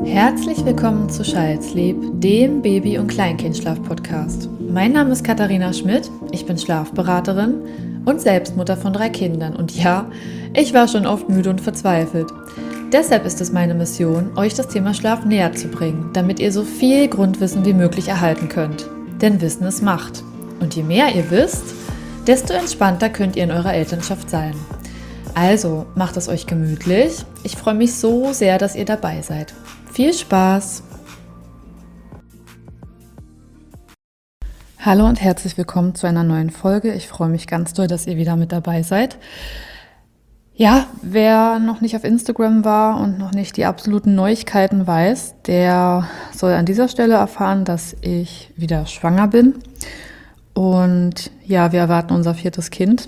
Herzlich willkommen zu Child's-Lieb, dem Baby- und Kleinkindschlaf-Podcast. Mein Name ist Katharina Schmidt, ich bin Schlafberaterin und Selbstmutter von 3 Kindern. Und ja, ich war schon oft müde und verzweifelt. Deshalb ist es meine Mission, euch das Thema Schlaf näher zu bringen, damit ihr so viel Grundwissen wie möglich erhalten könnt. Denn Wissen ist Macht. Und je mehr ihr wisst, desto entspannter könnt ihr in eurer Elternschaft sein. Also, macht es euch gemütlich. Ich freue mich so sehr, dass ihr dabei seid. Viel Spaß! Hallo und herzlich willkommen zu einer neuen Folge. Ich freue mich ganz doll, dass ihr wieder mit dabei seid. Ja, wer noch nicht auf Instagram war und noch nicht die absoluten Neuigkeiten weiß, der soll an dieser Stelle erfahren, dass ich wieder schwanger bin. Und ja, wir erwarten unser 4. Kind.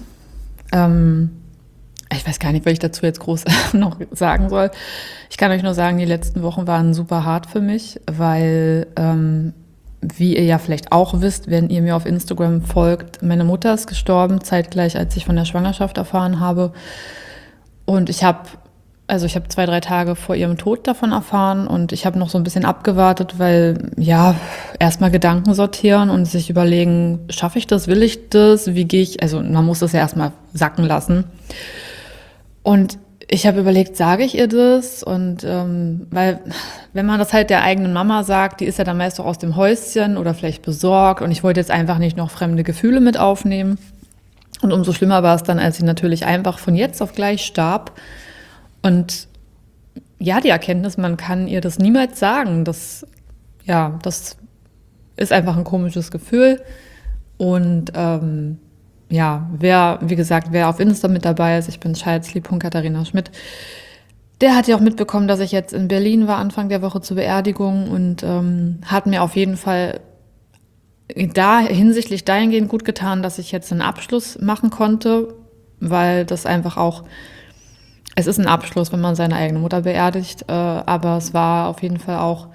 Ich weiß gar nicht, was ich dazu jetzt groß noch sagen soll. Ich kann euch nur sagen, die letzten Wochen waren super hart für mich, weil, wie ihr ja vielleicht auch wisst, wenn ihr mir auf Instagram folgt, meine Mutter ist gestorben, zeitgleich als ich von der Schwangerschaft erfahren habe. Und ich habe 2-3 Tage vor ihrem Tod davon erfahren und ich habe noch so ein bisschen abgewartet, weil, ja, erstmal Gedanken sortieren und sich überlegen, schaffe ich das, will ich das, wie gehe ich, also man muss das ja erstmal sacken lassen. Und ich habe überlegt, sage ich ihr das? Und weil, wenn man das halt der eigenen Mama sagt, die ist ja dann meist auch aus dem Häuschen oder vielleicht besorgt. Und ich wollte jetzt einfach nicht noch fremde Gefühle mit aufnehmen. Und umso schlimmer war es dann, als sie natürlich einfach von jetzt auf gleich starb. Und ja, die Erkenntnis, man kann ihr das niemals sagen. Das ist einfach ein komisches Gefühl. Und ja, wer auf Insta mit dabei ist, ich bin Child's-Lieb.Katharina Schmidt, der hat ja auch mitbekommen, dass ich jetzt in Berlin war, Anfang der Woche zur Beerdigung und hat mir auf jeden Fall hinsichtlich dahingehend gut getan, dass ich jetzt einen Abschluss machen konnte, weil das einfach auch, es ist ein Abschluss, wenn man seine eigene Mutter beerdigt, aber es war auf jeden Fall auch,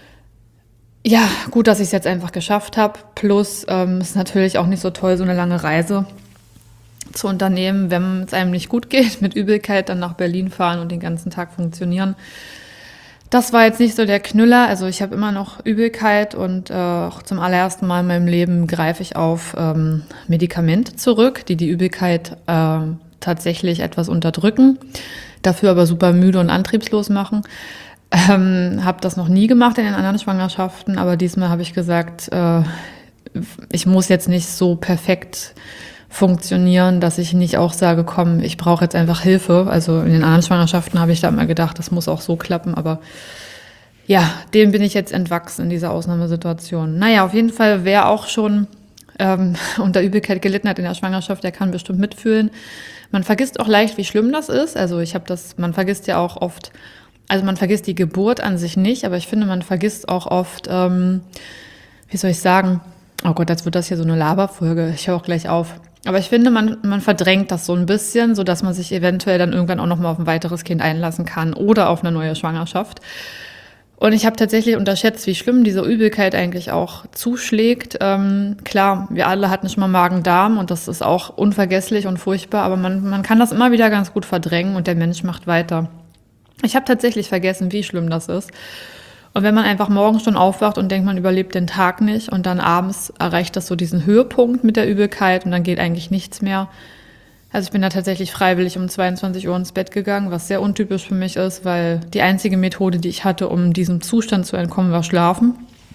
ja, gut, dass ich es jetzt einfach geschafft habe. Plus ist natürlich auch nicht so toll, so eine lange Reise zu unternehmen, wenn es einem nicht gut geht, mit Übelkeit dann nach Berlin fahren und den ganzen Tag funktionieren. Das war jetzt nicht so der Knüller. Also ich habe immer noch Übelkeit und auch zum allerersten Mal in meinem Leben greife ich auf Medikamente zurück, die Übelkeit tatsächlich etwas unterdrücken, dafür aber super müde und antriebslos machen. Habe das noch nie gemacht in den anderen Schwangerschaften, aber diesmal habe ich gesagt, ich muss jetzt nicht so perfekt funktionieren, dass ich nicht auch sage, komm, ich brauche jetzt einfach Hilfe. Also in den anderen Schwangerschaften habe ich da immer gedacht, das muss auch so klappen, aber ja, dem bin ich jetzt entwachsen in dieser Ausnahmesituation. Naja, auf jeden Fall, wer auch schon unter Übelkeit gelitten hat in der Schwangerschaft, der kann bestimmt mitfühlen. Man vergisst auch leicht, wie schlimm das ist. Also man vergisst ja auch oft, also man vergisst die Geburt an sich nicht, aber ich finde, man vergisst auch oft, wie soll ich sagen, oh Gott, jetzt wird das hier so eine Laberfolge, ich höre auch gleich auf. Aber ich finde, man verdrängt das so ein bisschen, sodass man sich eventuell dann irgendwann auch nochmal auf ein weiteres Kind einlassen kann oder auf eine neue Schwangerschaft. Und ich habe tatsächlich unterschätzt, wie schlimm diese Übelkeit eigentlich auch zuschlägt. Klar, wir alle hatten schon mal Magen-Darm und das ist auch unvergesslich und furchtbar, aber man kann das immer wieder ganz gut verdrängen und der Mensch macht weiter. Ich habe tatsächlich vergessen, wie schlimm das ist. Und wenn man einfach morgens schon aufwacht und denkt, man überlebt den Tag nicht und dann abends erreicht das so diesen Höhepunkt mit der Übelkeit und dann geht eigentlich nichts mehr. Also ich bin da tatsächlich freiwillig um 22 Uhr ins Bett gegangen, was sehr untypisch für mich ist, weil die einzige Methode, die ich hatte, um diesem Zustand zu entkommen, war Schlafen.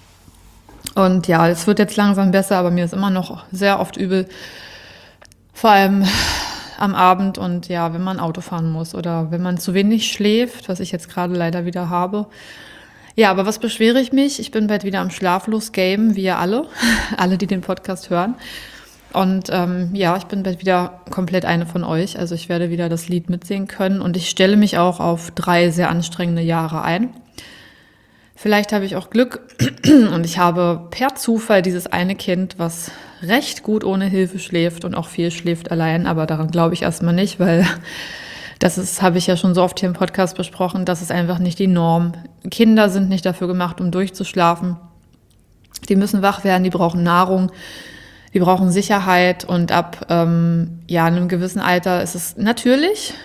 Und ja, es wird jetzt langsam besser, aber mir ist immer noch sehr oft übel, vor allem am Abend und ja, wenn man Auto fahren muss oder wenn man zu wenig schläft, was ich jetzt gerade leider wieder habe. Ja, aber was beschwere ich mich? Ich bin bald wieder am Schlaflos-Game, wie ihr alle, die den Podcast hören. Und ja, ich bin bald wieder komplett eine von euch. Also ich werde wieder das Lied mitsingen können und ich stelle mich auch auf 3 sehr anstrengende Jahre ein. Vielleicht habe ich auch Glück und ich habe per Zufall dieses eine Kind, was recht gut ohne Hilfe schläft und auch viel schläft allein. Aber daran glaube ich erstmal nicht, weil habe ich ja schon so oft hier im Podcast besprochen, das ist einfach nicht die Norm. Kinder sind nicht dafür gemacht, um durchzuschlafen. Die müssen wach werden, die brauchen Nahrung, die brauchen Sicherheit und ab einem gewissen Alter ist es natürlich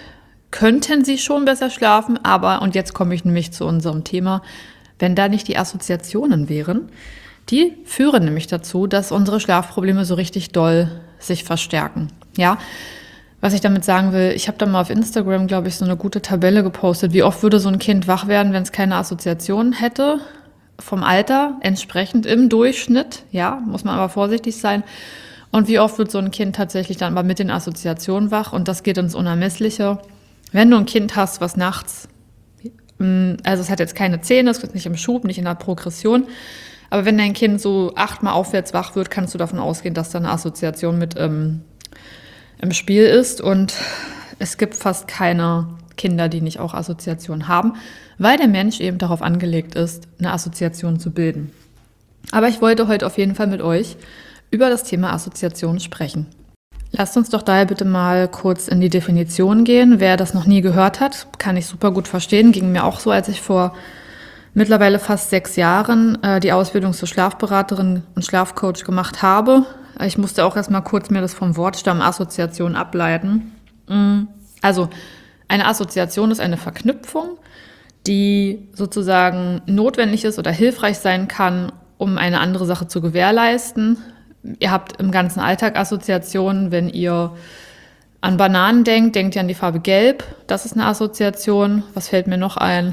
könnten sie schon besser schlafen, aber, und jetzt komme ich nämlich zu unserem Thema, wenn da nicht die Assoziationen wären, die führen nämlich dazu, dass unsere Schlafprobleme so richtig doll sich verstärken. Ja, was ich damit sagen will, ich habe da mal auf Instagram, glaube ich, so eine gute Tabelle gepostet, wie oft würde so ein Kind wach werden, wenn es keine Assoziationen hätte, vom Alter entsprechend im Durchschnitt, ja, muss man aber vorsichtig sein. Und wie oft wird so ein Kind tatsächlich dann aber mit den Assoziationen wach, und das geht ins Unermessliche. Wenn du ein Kind hast, was nachts, also es hat jetzt keine Zähne, es ist nicht im Schub, nicht in der Progression, aber wenn dein Kind so 8-mal aufwärts wach wird, kannst du davon ausgehen, dass da eine Assoziation mit im Spiel ist. Und es gibt fast keine Kinder, die nicht auch Assoziationen haben, weil der Mensch eben darauf angelegt ist, eine Assoziation zu bilden. Aber ich wollte heute auf jeden Fall mit euch über das Thema Assoziation sprechen. Lasst uns doch daher bitte mal kurz in die Definition gehen. Wer das noch nie gehört hat, kann ich super gut verstehen. Ging mir auch so, als ich vor mittlerweile fast 6 Jahren die Ausbildung zur Schlafberaterin und Schlafcoach gemacht habe. Ich musste auch erstmal kurz mir das vom Wortstamm Assoziation ableiten. Also eine Assoziation ist eine Verknüpfung, die sozusagen notwendig ist oder hilfreich sein kann, um eine andere Sache zu gewährleisten. Ihr habt im ganzen Alltag Assoziationen. Wenn ihr an Bananen denkt, denkt ihr an die Farbe Gelb. Das ist eine Assoziation. Was fällt mir noch ein?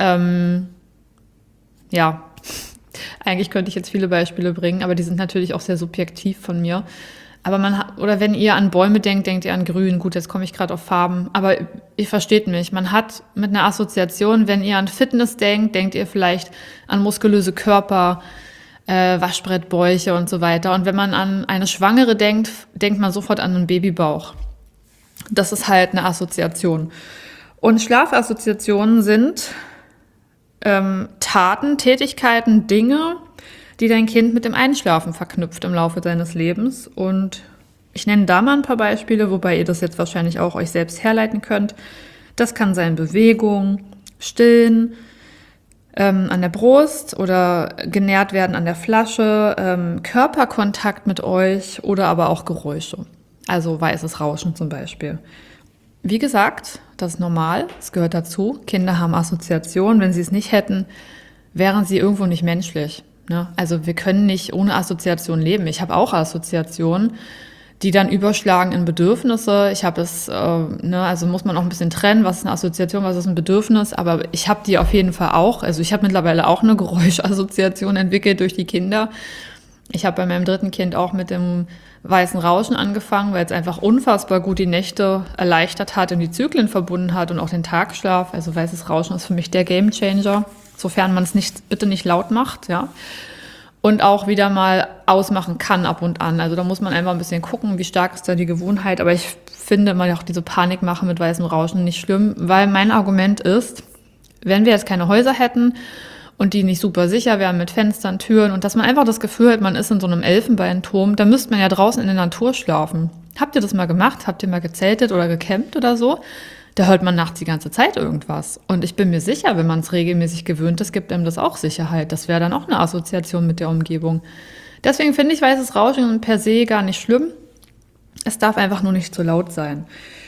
Ja, eigentlich könnte ich jetzt viele Beispiele bringen, aber die sind natürlich auch sehr subjektiv von mir. Aber oder wenn ihr an Bäume denkt, denkt ihr an Grün. Gut, jetzt komme ich gerade auf Farben, aber ihr versteht mich. Man hat mit einer Assoziation, wenn ihr an Fitness denkt, denkt ihr vielleicht an muskulöse Körper, Waschbrettbäuche und so weiter. Und wenn man an eine Schwangere denkt, denkt man sofort an einen Babybauch. Das ist halt eine Assoziation. Und Schlafassoziationen sind Taten, Tätigkeiten, Dinge, die dein Kind mit dem Einschlafen verknüpft im Laufe seines Lebens. Und ich nenne da mal ein paar Beispiele, wobei ihr das jetzt wahrscheinlich auch euch selbst herleiten könnt. Das kann sein Bewegung, Stillen, an der Brust oder genährt werden an der Flasche, Körperkontakt mit euch oder aber auch Geräusche. Also weißes Rauschen zum Beispiel. Wie gesagt, das ist normal, es gehört dazu. Kinder haben Assoziationen. Wenn sie es nicht hätten, wären sie irgendwo nicht menschlich. Ne? Also wir können nicht ohne Assoziation leben. Ich habe auch Assoziationen, die dann überschlagen in Bedürfnisse. Ich habe es, also muss man auch ein bisschen trennen, was ist eine Assoziation, was ist ein Bedürfnis. Aber ich habe die auf jeden Fall auch. Also ich habe mittlerweile auch eine Geräuschassoziation entwickelt durch die Kinder. Ich habe bei meinem 3. Kind auch mit dem weißen Rauschen angefangen, weil es einfach unfassbar gut die Nächte erleichtert hat und die Zyklen verbunden hat und auch den Tagschlaf. Also weißes Rauschen ist für mich der Gamechanger, sofern man es bitte nicht laut macht, ja. Und auch wieder mal ausmachen kann ab und an. Also da muss man einfach ein bisschen gucken, wie stark ist da die Gewohnheit. Aber ich finde immer auch diese Panikmache mit weißem Rauschen nicht schlimm, weil mein Argument ist, wenn wir jetzt keine Häuser hätten und die nicht super sicher wären mit Fenstern, Türen und dass man einfach das Gefühl hat, man ist in so einem Elfenbeinturm, dann müsste man ja draußen in der Natur schlafen. Habt ihr das mal gemacht? Habt ihr mal gezeltet oder gecampt oder so? Da hört man nachts die ganze Zeit irgendwas. Und ich bin mir sicher, wenn man es regelmäßig gewöhnt ist, gibt einem das auch Sicherheit. Das wäre dann auch eine Assoziation mit der Umgebung. Deswegen finde ich weißes Rauschen per se gar nicht schlimm. Es darf einfach nur nicht zu laut sein.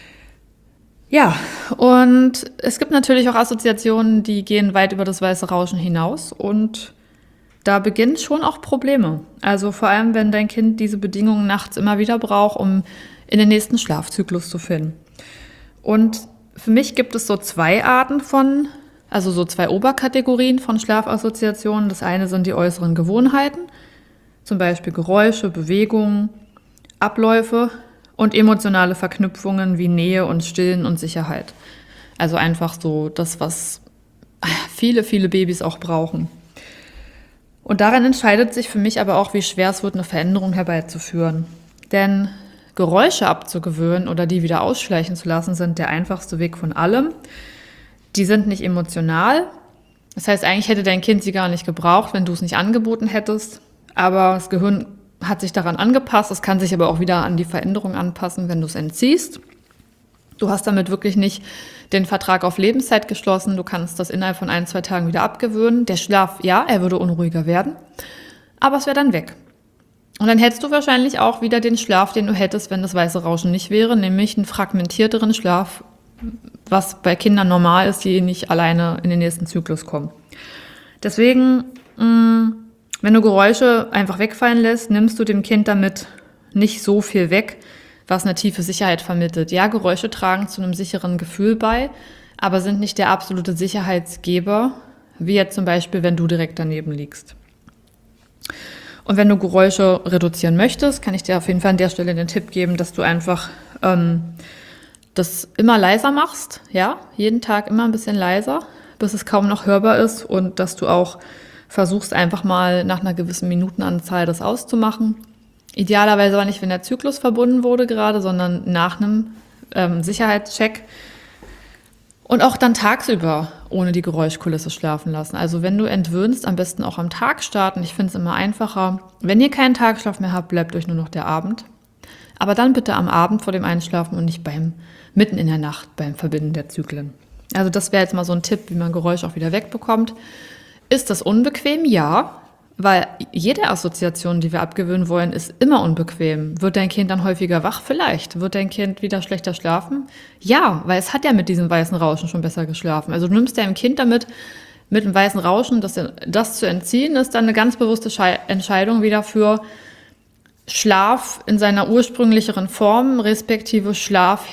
Ja, und es gibt natürlich auch Assoziationen, die gehen weit über das weiße Rauschen hinaus. Und da beginnen schon auch Probleme. Also vor allem, wenn dein Kind diese Bedingungen nachts immer wieder braucht, um in den nächsten Schlafzyklus zu finden. Und für mich gibt es so 2 Arten so 2 Oberkategorien von Schlafassoziationen. Das eine sind die äußeren Gewohnheiten, zum Beispiel Geräusche, Bewegungen, Abläufe und emotionale Verknüpfungen wie Nähe und Stillen und Sicherheit. Also einfach so das, was viele, viele Babys auch brauchen. Und daran entscheidet sich für mich aber auch, wie schwer es wird, eine Veränderung herbeizuführen. Denn Geräusche abzugewöhnen oder die wieder ausschleichen zu lassen, sind der einfachste Weg von allem. Die sind nicht emotional. Das heißt, eigentlich hätte dein Kind sie gar nicht gebraucht, wenn du es nicht angeboten hättest. Aber das Gehirn hat sich daran angepasst. Es kann sich aber auch wieder an die Veränderung anpassen, wenn du es entziehst. Du hast damit wirklich nicht den Vertrag auf Lebenszeit geschlossen. Du kannst das innerhalb von 1-2 Tagen wieder abgewöhnen. Der Schlaf, ja, er würde unruhiger werden, aber es wäre dann weg. Und dann hättest du wahrscheinlich auch wieder den Schlaf, den du hättest, wenn das weiße Rauschen nicht wäre, nämlich einen fragmentierteren Schlaf, was bei Kindern normal ist, die nicht alleine in den nächsten Zyklus kommen. Deswegen, wenn du Geräusche einfach wegfallen lässt, nimmst du dem Kind damit nicht so viel weg, was eine tiefe Sicherheit vermittelt. Ja, Geräusche tragen zu einem sicheren Gefühl bei, aber sind nicht der absolute Sicherheitsgeber, wie jetzt zum Beispiel, wenn du direkt daneben liegst. Und wenn du Geräusche reduzieren möchtest, kann ich dir auf jeden Fall an der Stelle den Tipp geben, dass du einfach das immer leiser machst, ja, jeden Tag immer ein bisschen leiser, bis es kaum noch hörbar ist und dass du auch versuchst einfach mal nach einer gewissen Minutenanzahl das auszumachen. Idealerweise aber nicht, wenn der Zyklus verbunden wurde gerade, sondern nach einem Sicherheitscheck. Und auch dann tagsüber ohne die Geräuschkulisse schlafen lassen. Also wenn du entwöhnst, am besten auch am Tag starten. Ich finde es immer einfacher. Wenn ihr keinen Tagschlaf mehr habt, bleibt euch nur noch der Abend. Aber dann bitte am Abend vor dem Einschlafen und nicht mitten in der Nacht beim Verbinden der Zyklen. Also das wäre jetzt mal so ein Tipp, wie man Geräusch auch wieder wegbekommt. Ist das unbequem? Ja, weil jede Assoziation, die wir abgewöhnen wollen, ist immer unbequem. Wird dein Kind dann häufiger wach? Vielleicht. Wird dein Kind wieder schlechter schlafen? Ja, weil es hat ja mit diesem weißen Rauschen schon besser geschlafen. Also du nimmst deinem Kind damit mit dem weißen Rauschen, das zu entziehen, ist dann eine ganz bewusste Entscheidung wieder für Schlaf in seiner ursprünglicheren Form, respektive Schlaf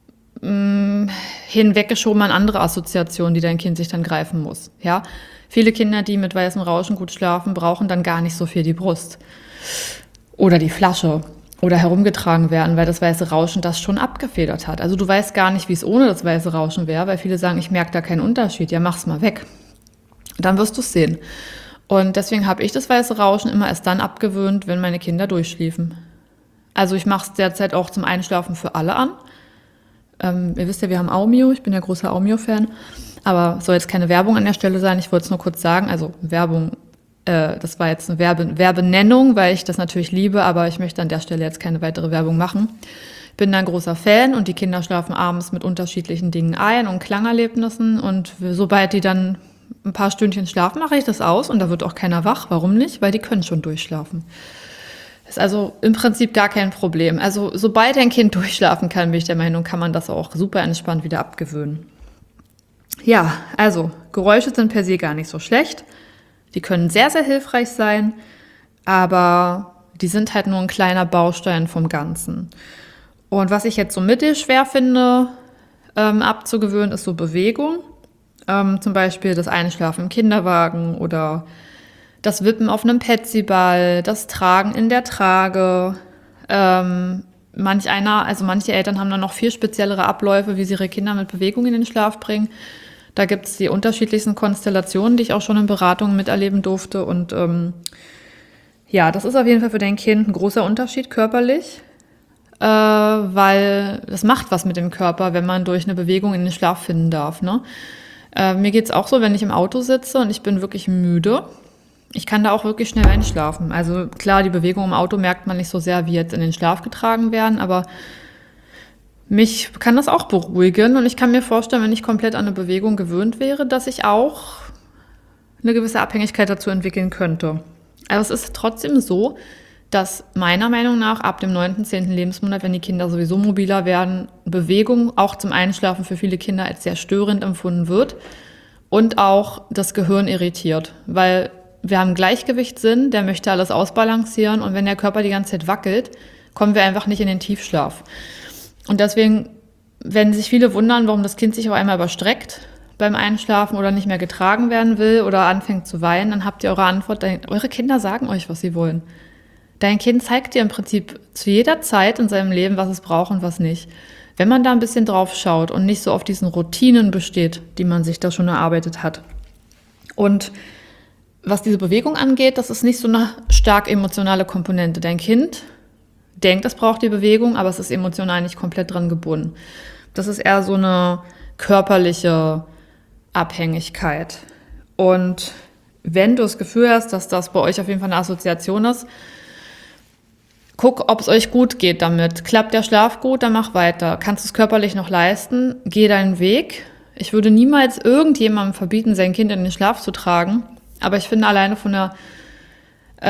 hinweggeschoben an andere Assoziationen, die dein Kind sich dann greifen muss. Ja? Viele Kinder, die mit weißem Rauschen gut schlafen, brauchen dann gar nicht so viel die Brust oder die Flasche oder herumgetragen werden, weil das weiße Rauschen das schon abgefedert hat. Also du weißt gar nicht, wie es ohne das weiße Rauschen wäre, weil viele sagen, ich merke da keinen Unterschied. Ja, mach's mal weg. Dann wirst du es sehen. Und deswegen habe ich das weiße Rauschen immer erst dann abgewöhnt, wenn meine Kinder durchschliefen. Also ich mache es derzeit auch zum Einschlafen für alle an. Ihr wisst ja, wir haben Aumio, ich bin ja großer Aumio-Fan, aber soll jetzt keine Werbung an der Stelle sein, ich wollte es nur kurz sagen, also Werbung, das war jetzt eine Werbenennung, weil ich das natürlich liebe, aber ich möchte an der Stelle jetzt keine weitere Werbung machen. Ich bin da ein großer Fan und die Kinder schlafen abends mit unterschiedlichen Dingen ein und Klangerlebnissen und sobald die dann ein paar Stündchen schlafen, mache ich das aus und da wird auch keiner wach. Warum nicht? Weil die können schon durchschlafen. Ist also im Prinzip gar kein Problem. Also sobald ein Kind durchschlafen kann, bin ich der Meinung, kann man das auch super entspannt wieder abgewöhnen. Ja, also Geräusche sind per se gar nicht so schlecht. Die können sehr, sehr hilfreich sein, aber die sind halt nur ein kleiner Baustein vom Ganzen. Und was ich jetzt so mittelschwer finde, abzugewöhnen, ist so Bewegung. Zum Beispiel das Einschlafen im Kinderwagen oder das Wippen auf einem Petsyball, das Tragen in der Trage. Manche Eltern haben dann noch viel speziellere Abläufe, wie sie ihre Kinder mit Bewegung in den Schlaf bringen. Da gibt es die unterschiedlichsten Konstellationen, die ich auch schon in Beratungen miterleben durfte. Und das ist auf jeden Fall für dein Kind ein großer Unterschied körperlich, weil das macht was mit dem Körper, wenn man durch eine Bewegung in den Schlaf finden darf. Ne? Mir geht's auch so, wenn ich im Auto sitze und ich bin wirklich müde. Ich kann da auch wirklich schnell einschlafen. Also klar, die Bewegung im Auto merkt man nicht so sehr, wie jetzt in den Schlaf getragen werden, aber mich kann das auch beruhigen und ich kann mir vorstellen, wenn ich komplett an eine Bewegung gewöhnt wäre, dass ich auch eine gewisse Abhängigkeit dazu entwickeln könnte. Aber es ist trotzdem so, dass meiner Meinung nach ab dem 9., 10. Lebensmonat, wenn die Kinder sowieso mobiler werden, Bewegung auch zum Einschlafen für viele Kinder als sehr störend empfunden wird und auch das Gehirn irritiert, weil wir haben Gleichgewichtssinn, der möchte alles ausbalancieren und wenn der Körper die ganze Zeit wackelt, kommen wir einfach nicht in den Tiefschlaf. Und deswegen, wenn sich viele wundern, warum das Kind sich auf einmal überstreckt beim Einschlafen oder nicht mehr getragen werden will oder anfängt zu weinen, dann habt ihr eure Antwort. Eure Kinder sagen euch, was sie wollen. Dein Kind zeigt dir im Prinzip zu jeder Zeit in seinem Leben, was es braucht und was nicht. Wenn man da ein bisschen drauf schaut und nicht so auf diesen Routinen besteht, die man sich da schon erarbeitet hat. Und was diese Bewegung angeht, das ist nicht so eine stark emotionale Komponente. Dein Kind denkt, es braucht die Bewegung, aber es ist emotional nicht komplett dran gebunden. Das ist eher so eine körperliche Abhängigkeit. Und wenn du das Gefühl hast, dass das bei euch auf jeden Fall eine Assoziation ist, guck, ob es euch gut geht damit. Klappt der Schlaf gut, dann mach weiter. Kannst du es körperlich noch leisten? Geh deinen Weg. Ich würde niemals irgendjemandem verbieten, sein Kind in den Schlaf zu tragen. Aber ich finde, alleine von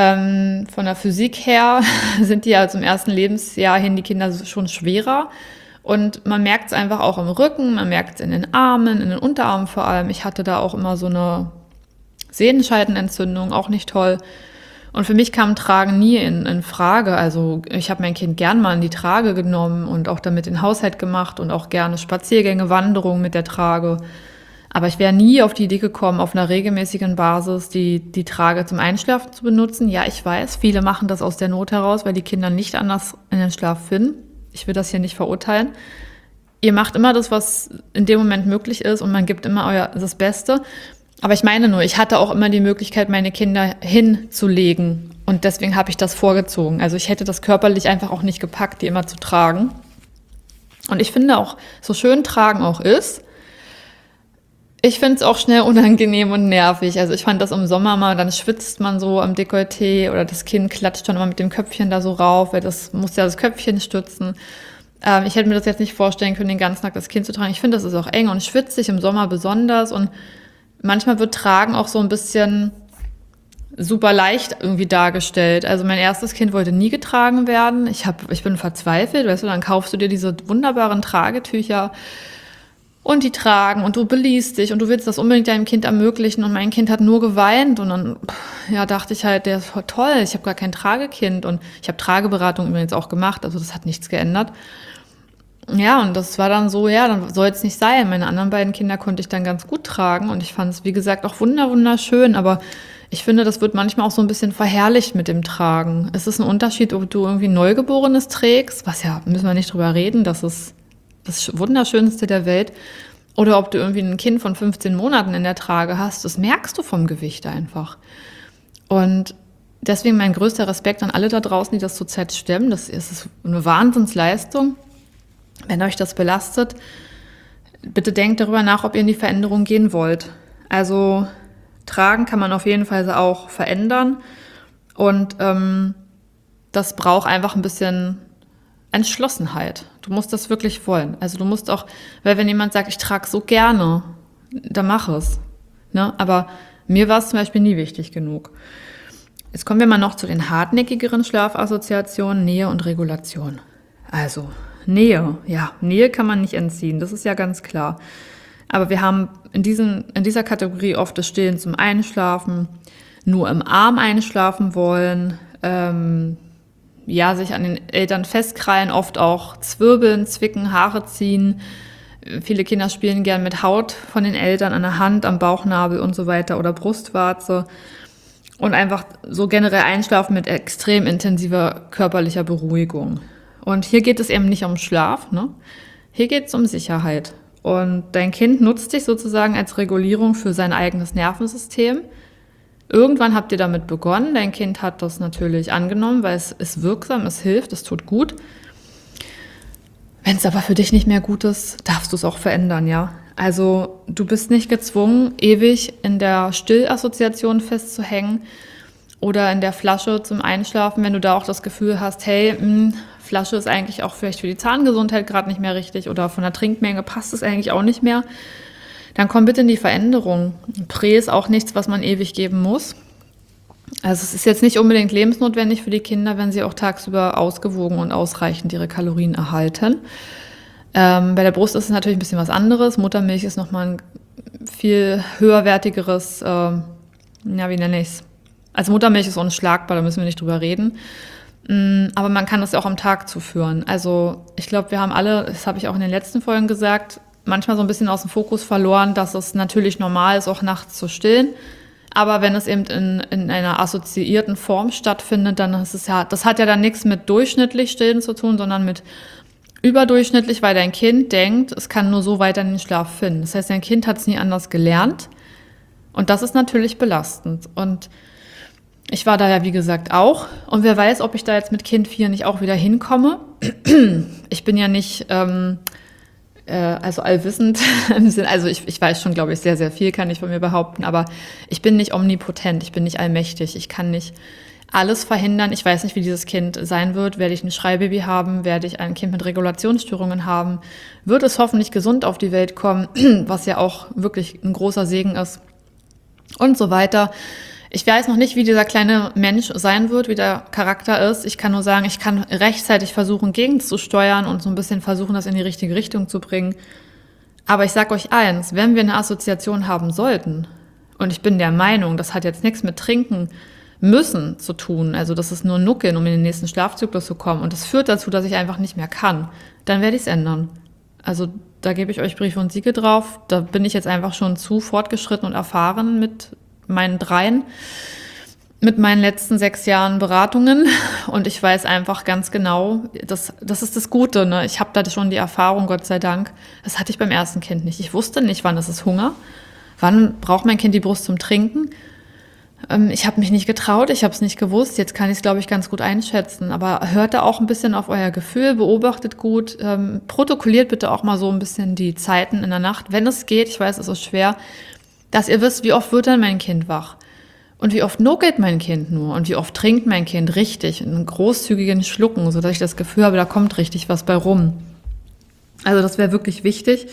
der Physik her sind die ja zum ersten Lebensjahr hin die Kinder schon schwerer. Und man merkt es einfach auch im Rücken, man merkt es in den Armen, in den Unterarmen vor allem. Ich hatte da auch immer so eine Sehenscheidenentzündung, auch nicht toll. Und für mich kam Tragen nie in Frage. Also ich habe mein Kind gern mal in die Trage genommen und auch damit den Haushalt gemacht und auch gerne Spaziergänge, Wanderungen mit der Trage. Aber ich wäre nie auf die Idee gekommen, auf einer regelmäßigen Basis die Trage zum Einschlafen zu benutzen. Ja, ich weiß, viele machen das aus der Not heraus, weil die Kinder nicht anders in den Schlaf finden. Ich will das hier nicht verurteilen. Ihr macht immer das, was in dem Moment möglich ist und man gibt immer das Beste. Aber ich meine nur, ich hatte auch immer die Möglichkeit, meine Kinder hinzulegen. Und deswegen habe ich das vorgezogen. Also ich hätte das körperlich einfach auch nicht gepackt, die immer zu tragen. Und ich finde auch, so schön Tragen auch ist, ich finde es auch schnell unangenehm und nervig. Also ich fand das im Sommer mal, dann schwitzt man so am Dekolleté oder das Kind klatscht dann immer mit dem Köpfchen da so rauf, weil das muss ja das Köpfchen stützen. Ich hätte mir das jetzt nicht vorstellen können, den ganzen Tag das Kind zu tragen. Ich finde, das ist auch eng und schwitzig, im Sommer besonders. Und manchmal wird Tragen auch so ein bisschen super leicht irgendwie dargestellt. Also mein erstes Kind wollte nie getragen werden. Ich bin verzweifelt, weißt du, dann kaufst du dir diese wunderbaren Tragetücher und die tragen und du beliest dich und du willst das unbedingt deinem Kind ermöglichen und mein Kind hat nur geweint und dann dachte ich halt, der ist toll, ich habe gar kein Tragekind und ich habe Trageberatung übrigens auch gemacht, also das hat nichts geändert. Ja, und das war dann so, ja, dann soll es nicht sein. Meine anderen beiden Kinder konnte ich dann ganz gut tragen und ich fand es, wie gesagt, auch wunderschön, aber ich finde, das wird manchmal auch so ein bisschen verherrlicht mit dem Tragen. Es ist ein Unterschied, ob du irgendwie Neugeborenes trägst, was ja, müssen wir nicht drüber reden, das ist das Wunderschönste der Welt. Oder ob du irgendwie ein Kind von 15 Monaten in der Trage hast, das merkst du vom Gewicht einfach. Und deswegen mein größter Respekt an alle da draußen, die das zurzeit stemmen. Das ist eine Wahnsinnsleistung. Wenn euch das belastet, bitte denkt darüber nach, ob ihr in die Veränderung gehen wollt. Also tragen kann man auf jeden Fall auch verändern. Und das braucht einfach ein bisschen Entschlossenheit. Du musst das wirklich wollen. Also du musst auch, weil wenn jemand sagt, ich trage so gerne, dann mach es. Ne? Aber mir war es zum Beispiel nie wichtig genug. Jetzt kommen wir mal noch zu den hartnäckigeren Schlafassoziationen, Nähe und Regulation. Also Nähe, ja, Nähe kann man nicht entziehen, das ist ja ganz klar. Aber wir haben in dieser Kategorie oft das Stillen zum Einschlafen, nur im Arm einschlafen wollen, sich an den Eltern festkrallen, oft auch zwirbeln, zwicken, Haare ziehen. Viele Kinder spielen gern mit Haut von den Eltern an der Hand, am Bauchnabel und so weiter oder Brustwarze. Und einfach so generell einschlafen mit extrem intensiver körperlicher Beruhigung. Und hier geht es eben nicht um Schlaf, ne? Hier geht es um Sicherheit. Und dein Kind nutzt dich sozusagen als Regulierung für sein eigenes Nervensystem. Irgendwann habt ihr damit begonnen. Dein Kind hat das natürlich angenommen, weil es ist wirksam, es hilft, es tut gut. Wenn es aber für dich nicht mehr gut ist, darfst du es auch verändern, ja. Also du bist nicht gezwungen, ewig in der Stillassoziation festzuhängen oder in der Flasche zum Einschlafen, wenn du da auch das Gefühl hast, hey, Flasche ist eigentlich auch vielleicht für die Zahngesundheit gerade nicht mehr richtig oder von der Trinkmenge passt es eigentlich auch nicht mehr. Dann komm bitte in die Veränderung. Prä ist auch nichts, was man ewig geben muss. Also es ist jetzt nicht unbedingt lebensnotwendig für die Kinder, wenn sie auch tagsüber ausgewogen und ausreichend ihre Kalorien erhalten. Bei der Brust ist es natürlich ein bisschen was anderes. Muttermilch ist nochmal ein viel höherwertigeres, wie nenne ich es? Also Muttermilch ist unschlagbar, da müssen wir nicht drüber reden. Aber man kann das ja auch am Tag zuführen. Also ich glaube, wir haben alle, das habe ich auch in den letzten Folgen gesagt, manchmal so ein bisschen aus dem Fokus verloren, dass es natürlich normal ist, auch nachts zu stillen. Aber wenn es eben in einer assoziierten Form stattfindet, dann ist es ja, das hat ja dann nichts mit durchschnittlich stillen zu tun, sondern mit überdurchschnittlich, weil dein Kind denkt, es kann nur so weiter in den Schlaf finden. Das heißt, dein Kind hat es nie anders gelernt. Und das ist natürlich belastend. Und ich war da ja, wie gesagt, auch. Und wer weiß, ob ich da jetzt mit Kind 4 nicht auch wieder hinkomme. Ich bin ja nicht also allwissend im Sinn, also ich weiß schon, glaube ich, sehr, sehr viel, kann ich von mir behaupten, aber ich bin nicht omnipotent, ich bin nicht allmächtig, ich kann nicht alles verhindern. Ich weiß nicht, wie dieses Kind sein wird. Werde ich ein Schreibaby haben? Werde ich ein Kind mit Regulationsstörungen haben? Wird es hoffentlich gesund auf die Welt kommen, was ja auch wirklich ein großer Segen ist und so weiter. Ich weiß noch nicht, wie dieser kleine Mensch sein wird, wie der Charakter ist. Ich kann nur sagen, ich kann rechtzeitig versuchen, gegenzusteuern und so ein bisschen versuchen, das in die richtige Richtung zu bringen. Aber ich sage euch eins, wenn wir eine Assoziation haben sollten, und ich bin der Meinung, das hat jetzt nichts mit Trinken müssen zu tun, also das ist nur Nuckeln, um in den nächsten Schlafzyklus zu kommen, und das führt dazu, dass ich einfach nicht mehr kann, dann werde ich es ändern. Also da gebe ich euch Briefe und Siegel drauf. Da bin ich jetzt einfach schon zu fortgeschritten und erfahren mit meinen dreien, mit meinen letzten 6 Jahren Beratungen. Und ich weiß einfach ganz genau, das ist das Gute. Ne? Ich habe da schon die Erfahrung, Gott sei Dank. Das hatte ich beim ersten Kind nicht. Ich wusste nicht, wann ist es Hunger, wann braucht mein Kind die Brust zum Trinken. Ich habe mich nicht getraut, ich habe es nicht gewusst. Jetzt kann ich es, glaube ich, ganz gut einschätzen. Aber hört da auch ein bisschen auf euer Gefühl, beobachtet gut, protokolliert bitte auch mal so ein bisschen die Zeiten in der Nacht, wenn es geht. Ich weiß, es ist schwer, dass ihr wisst, wie oft wird dann mein Kind wach und wie oft nuckelt mein Kind nur und wie oft trinkt mein Kind richtig in großzügigen Schlucken, sodass ich das Gefühl habe, da kommt richtig was bei rum. Also das wäre wirklich wichtig.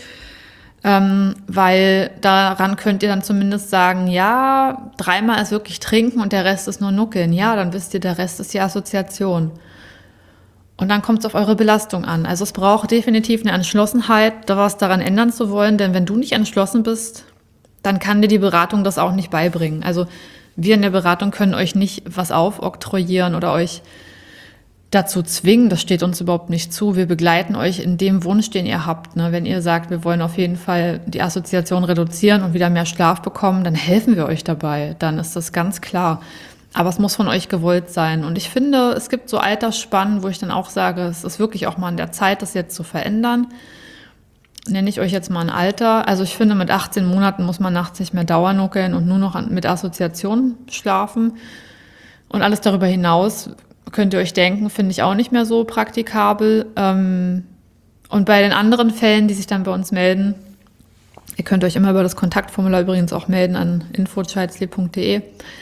Weil daran könnt ihr dann zumindest sagen, ja, 3-mal ist wirklich trinken und der Rest ist nur nuckeln. Ja, dann wisst ihr, der Rest ist die Assoziation. Und dann kommt es auf eure Belastung an. Also es braucht definitiv eine Entschlossenheit, da was daran ändern zu wollen, denn wenn du nicht entschlossen bist, dann kann dir die Beratung das auch nicht beibringen. Also wir in der Beratung können euch nicht was aufoktroyieren oder euch dazu zwingen, das steht uns überhaupt nicht zu. Wir begleiten euch in dem Wunsch, den ihr habt. Ne? Wenn ihr sagt, wir wollen auf jeden Fall die Assoziation reduzieren und wieder mehr Schlaf bekommen, dann helfen wir euch dabei. Dann ist das ganz klar. Aber es muss von euch gewollt sein. Und ich finde, es gibt so Altersspannen, wo ich dann auch sage, es ist wirklich auch mal an der Zeit, das jetzt zu verändern. Nenne ich euch jetzt mal ein Alter. Also ich finde, mit 18 Monaten muss man nachts nicht mehr dauernuckeln und nur noch mit Assoziationen schlafen. Und alles darüber hinaus könnt ihr euch denken, finde ich auch nicht mehr so praktikabel. Und bei den anderen Fällen, die sich dann bei uns melden, ihr könnt euch immer über das Kontaktformular übrigens auch melden an info@child-sleep.de,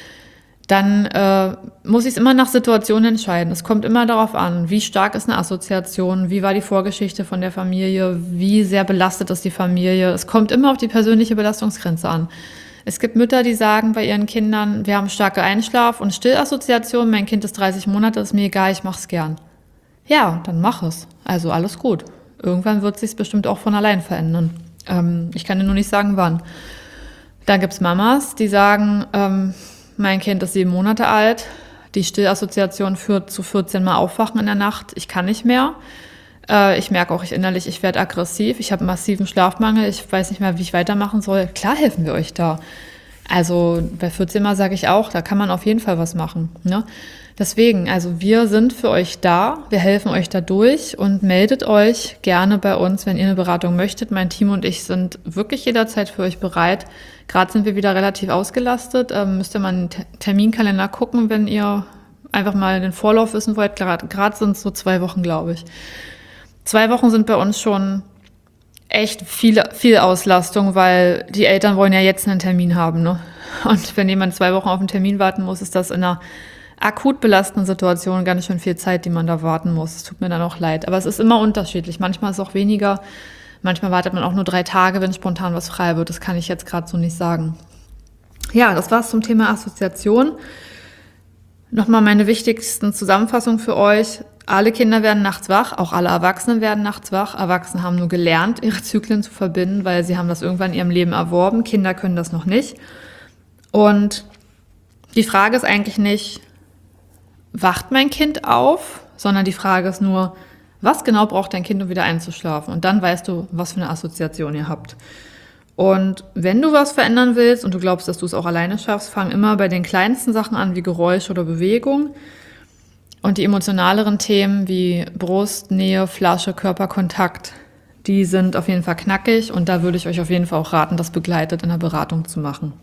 dann muss ich es immer nach Situation entscheiden. Es kommt immer darauf an, wie stark ist eine Assoziation, wie war die Vorgeschichte von der Familie, wie sehr belastet ist die Familie. Es kommt immer auf die persönliche Belastungsgrenze an. Es gibt Mütter, die sagen bei ihren Kindern, wir haben starke Einschlaf- und Stillassoziationen, mein Kind ist 30 Monate, ist mir egal, ich mach's gern. Ja, dann mach es. Also alles gut. Irgendwann wird sich's bestimmt auch von allein verändern. Ich kann dir nur nicht sagen, wann. Dann gibt's Mamas, die sagen, mein Kind ist 7 Monate alt, die Stillassoziation führt zu 14 Mal Aufwachen in der Nacht, ich kann nicht mehr. Ich merke auch innerlich, ich werde aggressiv, ich habe massiven Schlafmangel, ich weiß nicht mehr, wie ich weitermachen soll. Klar helfen wir euch da. Also bei 14 Mal sage ich auch, da kann man auf jeden Fall was machen. Ne? Deswegen, also wir sind für euch da, wir helfen euch da durch und meldet euch gerne bei uns, wenn ihr eine Beratung möchtet. Mein Team und ich sind wirklich jederzeit für euch bereit. Gerade sind wir wieder relativ ausgelastet, müsst ihr mal in den Terminkalender gucken, wenn ihr einfach mal den Vorlauf wissen wollt. Gerade sind es so 2 Wochen, glaube ich. 2 Wochen sind bei uns schon echt viel Auslastung, weil die Eltern wollen ja jetzt einen Termin haben. Ne? Und wenn jemand 2 Wochen auf einen Termin warten muss, ist das in einer akut belastenden Situation ganz schön viel Zeit, die man da warten muss. Es tut mir dann auch leid. Aber es ist immer unterschiedlich. Manchmal ist es auch weniger. Manchmal wartet man auch nur 3 Tage, wenn spontan was frei wird. Das kann ich jetzt gerade so nicht sagen. Ja, das war's zum Thema Assoziation. Nochmal meine wichtigsten Zusammenfassungen für euch. Alle Kinder werden nachts wach, auch alle Erwachsenen werden nachts wach. Erwachsene haben nur gelernt, ihre Zyklen zu verbinden, weil sie haben das irgendwann in ihrem Leben erworben. Kinder können das noch nicht. Und die Frage ist eigentlich nicht, wacht mein Kind auf, sondern die Frage ist nur, was genau braucht dein Kind, um wieder einzuschlafen? Und dann weißt du, was für eine Assoziation ihr habt. Und wenn du was verändern willst und du glaubst, dass du es auch alleine schaffst, fang immer bei den kleinsten Sachen an, wie Geräusch oder Bewegung. Und die emotionaleren Themen wie Brust, Nähe, Flasche, Körperkontakt, die sind auf jeden Fall knackig. Und da würde ich euch auf jeden Fall auch raten, das begleitet in der Beratung zu machen.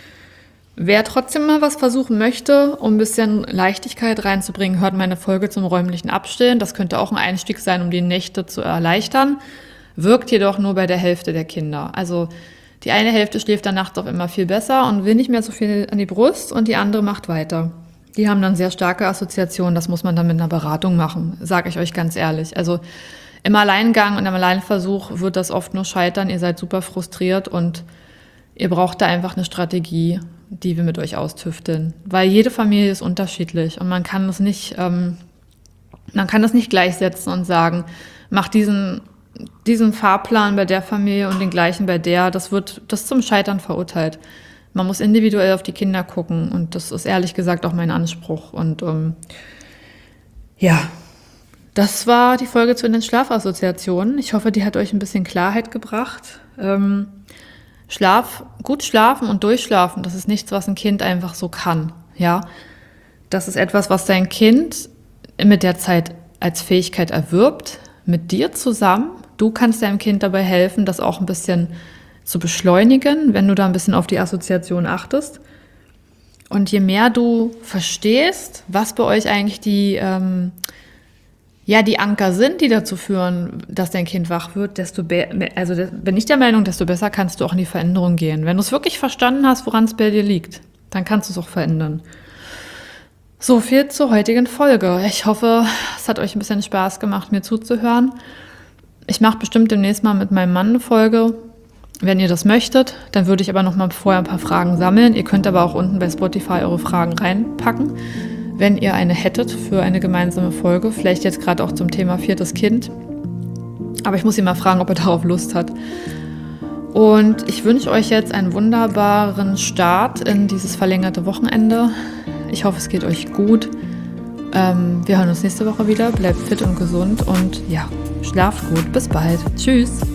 Wer trotzdem mal was versuchen möchte, um ein bisschen Leichtigkeit reinzubringen, hört meine Folge zum räumlichen Abstillen. Das könnte auch ein Einstieg sein, um die Nächte zu erleichtern. Wirkt jedoch nur bei der Hälfte der Kinder. Also die eine Hälfte schläft dann nachts auch immer viel besser und will nicht mehr so viel an die Brust und die andere macht weiter. Die haben dann sehr starke Assoziationen, das muss man dann mit einer Beratung machen, sage ich euch ganz ehrlich. Also im Alleingang und im Alleinversuch wird das oft nur scheitern, ihr seid super frustriert und ihr braucht da einfach eine Strategie, die wir mit euch austüfteln. Weil jede Familie ist unterschiedlich und man kann das nicht gleichsetzen und sagen, mach diesen Fahrplan bei der Familie und den gleichen bei der. Das ist zum Scheitern verurteilt. Man muss individuell auf die Kinder gucken und das ist ehrlich gesagt auch mein Anspruch. Und ja, das war die Folge zu den Schlafassoziationen. Ich hoffe, die hat euch ein bisschen Klarheit gebracht. Gut schlafen und durchschlafen, das ist nichts, was ein Kind einfach so kann. Ja, das ist etwas, was dein Kind mit der Zeit als Fähigkeit erwirbt, mit dir zusammen. Du kannst deinem Kind dabei helfen, das auch ein bisschen zu beschleunigen, wenn du da ein bisschen auf die Assoziation achtest. Und je mehr du verstehst, was bei euch eigentlich die Anker sind, die dazu führen, dass dein Kind wach wird, bin ich der Meinung, desto besser kannst du auch in die Veränderung gehen. Wenn du es wirklich verstanden hast, woran es bei dir liegt, dann kannst du es auch verändern. So viel zur heutigen Folge. Ich hoffe, es hat euch ein bisschen Spaß gemacht, mir zuzuhören. Ich mache bestimmt demnächst mal mit meinem Mann eine Folge. Wenn ihr das möchtet, dann würde ich aber noch mal vorher ein paar Fragen sammeln. Ihr könnt aber auch unten bei Spotify eure Fragen reinpacken, wenn ihr eine hättet für eine gemeinsame Folge. Vielleicht jetzt gerade auch zum Thema 4. Kind. Aber ich muss ihn mal fragen, ob er darauf Lust hat. Und ich wünsche euch jetzt einen wunderbaren Start in dieses verlängerte Wochenende. Ich hoffe, es geht euch gut. Wir hören uns nächste Woche wieder. Bleibt fit und gesund und ja, schlaft gut. Bis bald. Tschüss.